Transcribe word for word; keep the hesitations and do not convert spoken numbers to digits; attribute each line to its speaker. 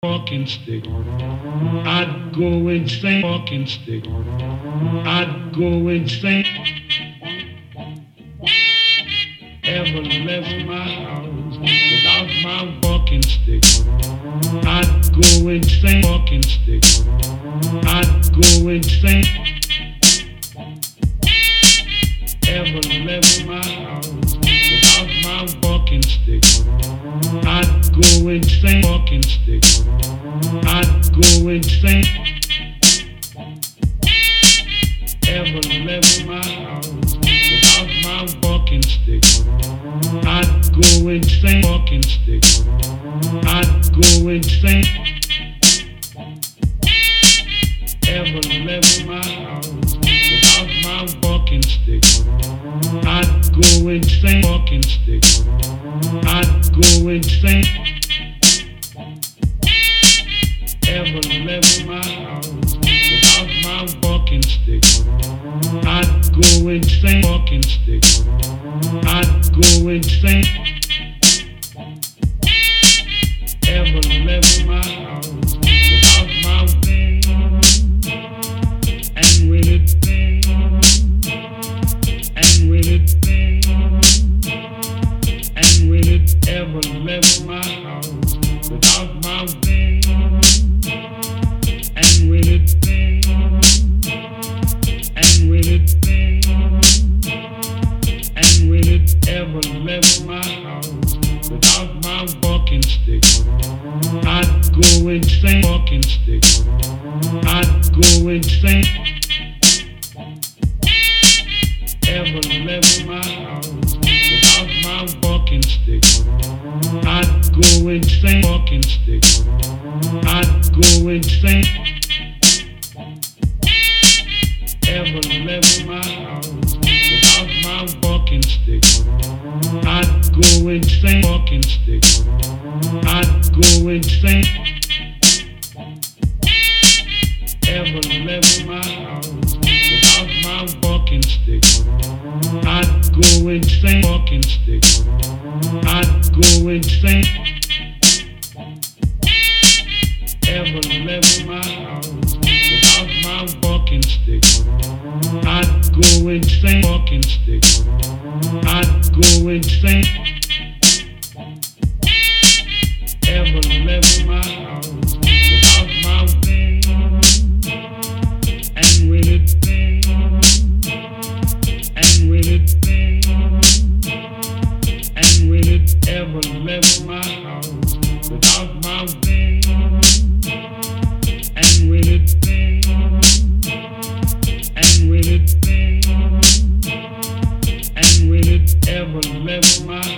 Speaker 1: walking stick. I'd go insane walking stick. I'd go insane. Ever left my house without my walking stick. I'd go insane walking stick. I'd go insane. Ever left my house without my walking stick. I'd go insane walking stick. I'd go insane. Ever left my house without my walking stick. I'd go insane walking stick. I'd go insane. Ever left my house without my walking stick. I'd go insane walking stick. I'd go insane. Ever left my house without my walking stick. I'd go insane walking stick. I'd go insane. Ever left my house without my thing. And when it thing. And when it thing. And when it ever left my house without my thing. And when it thing. And when it thing. And when it ever left my house without my walking stick. I'd go insane walking stick. I'd go insane. Ever left my house without my walking stick. I'd go insane walking stick. I'd go insane. Ever left my house without my walking stick. I'd go insane walking stick. I'd go insane. Ever left my house without my walking stick. I'd go insane walking stick. I'd go insane. Ever left my house without my walking stick. I'd go insane walking stick. I'd go insane. Ever left my house without my thing. And when it thing. And when it thing. And when it ever left my house without my thing. And when it thing. And when it thing. And when it ever left my